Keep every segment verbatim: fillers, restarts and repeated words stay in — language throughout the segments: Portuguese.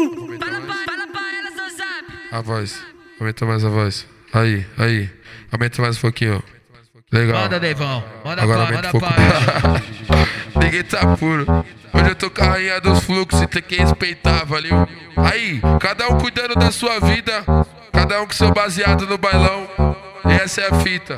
Fala pra, fala pra elas no zap. A voz. Aumenta mais a voz. Aí, aí. Aumenta mais um pouquinho. Legal. Manda, Deivão. Manda Agora pra, aumenta manda um pouco. pra. Ninguém tá puro. Hoje eu tô com a rainha dos fluxos e tem que respeitar, valeu? Aí, cada um cuidando da sua vida. Cada um com seu baseado no bailão. E essa é a fita.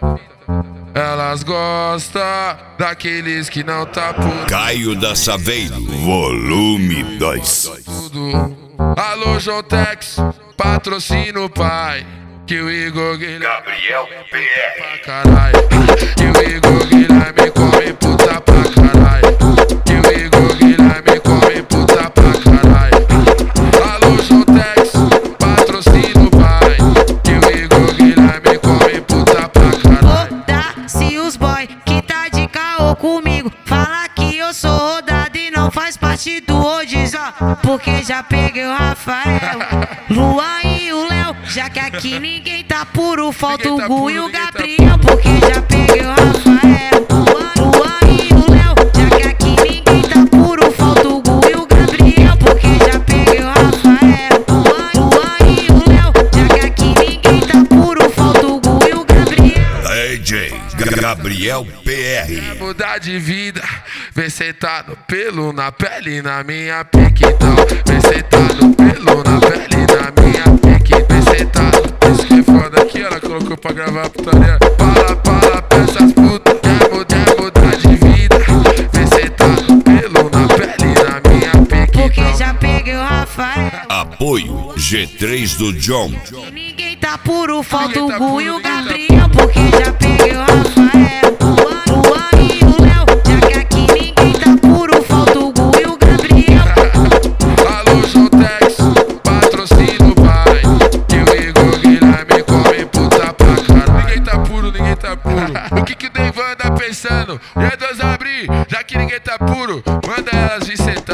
Elas gostam daqueles que não tá puro. Caio da Saveiro, volume dois. Tudo. Alô, João Tex, patrocina o pai. Que o Igor Guilherme Gabriel P R. pra caralho. Que o Igor Guilherme come puta pra caralho. Que o Igor Guilherme come puta pra caralho. Alô, João Tex, patrocina o pai. Que o Igor Guilherme come puta pra caralho. Foda-se os boy que tá de caô comigo. Fala que eu sou rodado e não faz parte do rodízio, ó. Porque já peguei o Rafael, Luan e o Léo. Já que aqui ninguém tá puro, falta Ninguém o tá Gu puro, e o ninguém tá Gabriel. Porque já peguei o Rafael, Luan e o Léo. Já que aqui ninguém tá puro, falta o Gu e o Gabriel. Porque já peguei o Rafael, Luan e o Léo. Já que aqui ninguém tá puro, falta o Gu e o Gabriel. D J Gabriel P R. Mudar de vida, vem sentado pelo na pele na minha pique então. Vem sentado pelo na pele na minha pique. Vem sentado, isso que é foda aqui, ela colocou pra gravar a putaria. Fala, fala pra essas putas, quer mudar, mudar de vida. Vem sentado pelo na pele na minha pique Porque então. já peguei o Rafael. Apoio G três do John. E ninguém tá puro, falta Ninguém o tá Gu puro, e o ninguém tá Gabriel. Porque já peguei o Rafael, Luan e o Léo. Já que aqui ninguém tá puro, falta o Gu e o Gabriel. Alô, João Tex, patrocina o pai. Que o Igor Guilherme come puta pra caralho. Ninguém tá puro, ninguém tá puro. O que que o Deivan anda pensando? E é Deus abrir, já que ninguém tá puro, manda elas vir sentar.